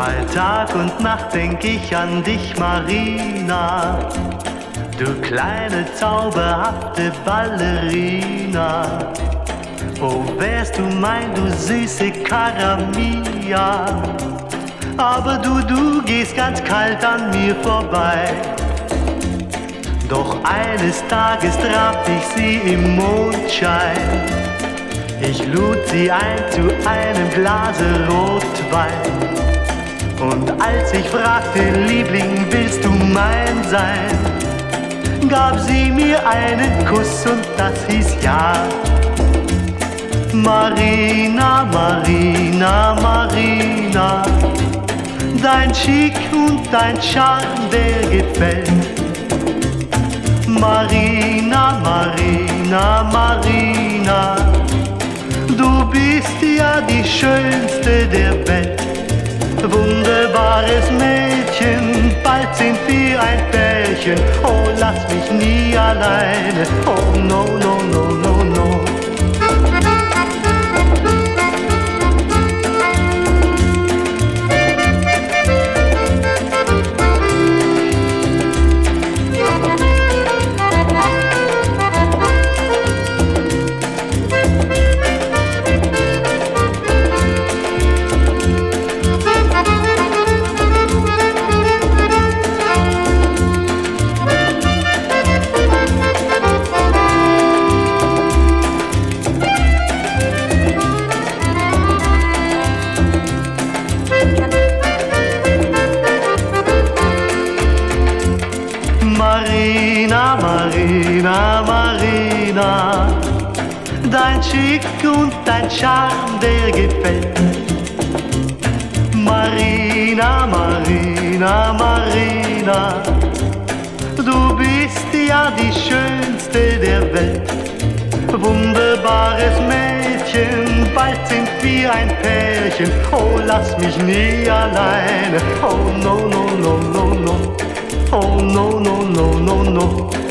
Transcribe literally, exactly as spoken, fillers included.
Bei Tag und Nacht denk ich an dich, Marina, du kleine zauberhafte Ballerina. Oh, wärst du mein, du süße Karamia, aber du, du gehst ganz kalt an mir vorbei. Doch eines Tages traf ich sie im Mondschein. Ich lud sie ein zu einem Glase Rotwein. Und als ich fragte, Liebling, willst du mein sein, gab sie mir einen Kuss und das hieß ja. Marina, Marina, Marina, dein Chic und dein Charme, der gefällt. Marina, Marina, Marina, du bist ja die Schönste der Welt. Wunderbares Mädchen, bald sind wir ein Pärchen. Oh, lass mich nie alleine, oh no, no, no, no, no. Marina, Marina, Marina, dein Chic und dein Charme, der gefällt. Marina, Marina, Marina, du bist ja die Schönste der Welt. Wunderbares Mädchen, bald sind wir ein Pärchen. Oh, lass mich nie alleine, oh no, no, no, no, no. Oh no, no, no, no, no.